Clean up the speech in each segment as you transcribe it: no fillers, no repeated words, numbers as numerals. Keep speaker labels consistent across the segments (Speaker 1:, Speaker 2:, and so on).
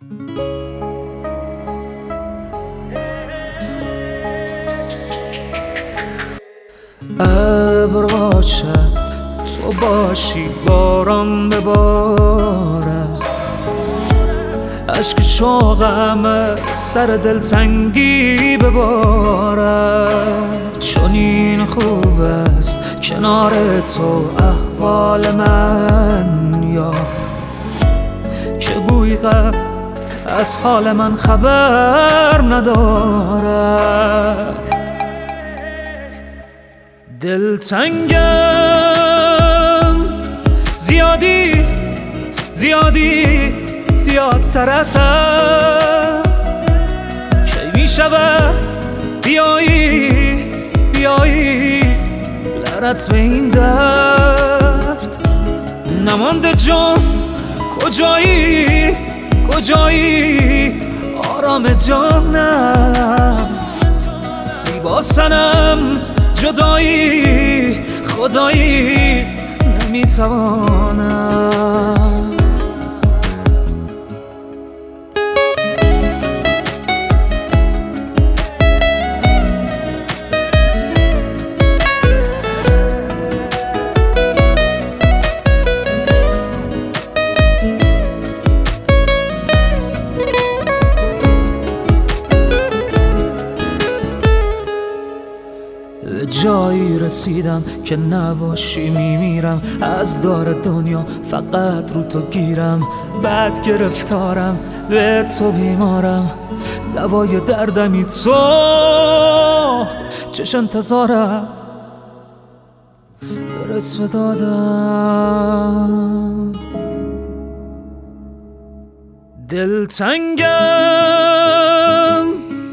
Speaker 1: ابر باشد تو باشی باران ببارد، اشک شوقم سر دلتنگی ببارد. چون این خوب است کنار تو احوال من، یا که گویی از حال من خبر ندارد. دلتنگم زیادتر ازت، کی می شود بیایی لرت به این درد. نمانده جان کجایی آرام جانم، زیبا سنم جدایی خدایی نمیتوانم. به جایی رسیدم که نباشی میمیرم، از دار دنیا فقط رو تو گیرم. بعد گرفتارم به تو بیمارم، دوای دردمی تو، چش انتظارم برس به دادم. دلتنگم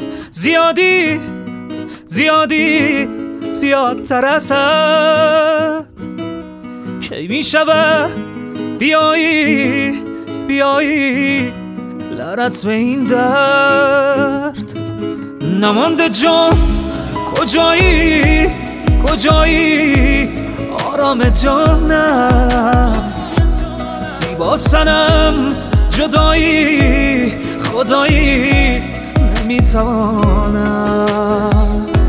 Speaker 1: زیادتر ازت، کی می شود بیایی لرت به این درد. نمانده جان کجایی آرام جانم، زیبا سنم جدایی خدایی نمیتوانم.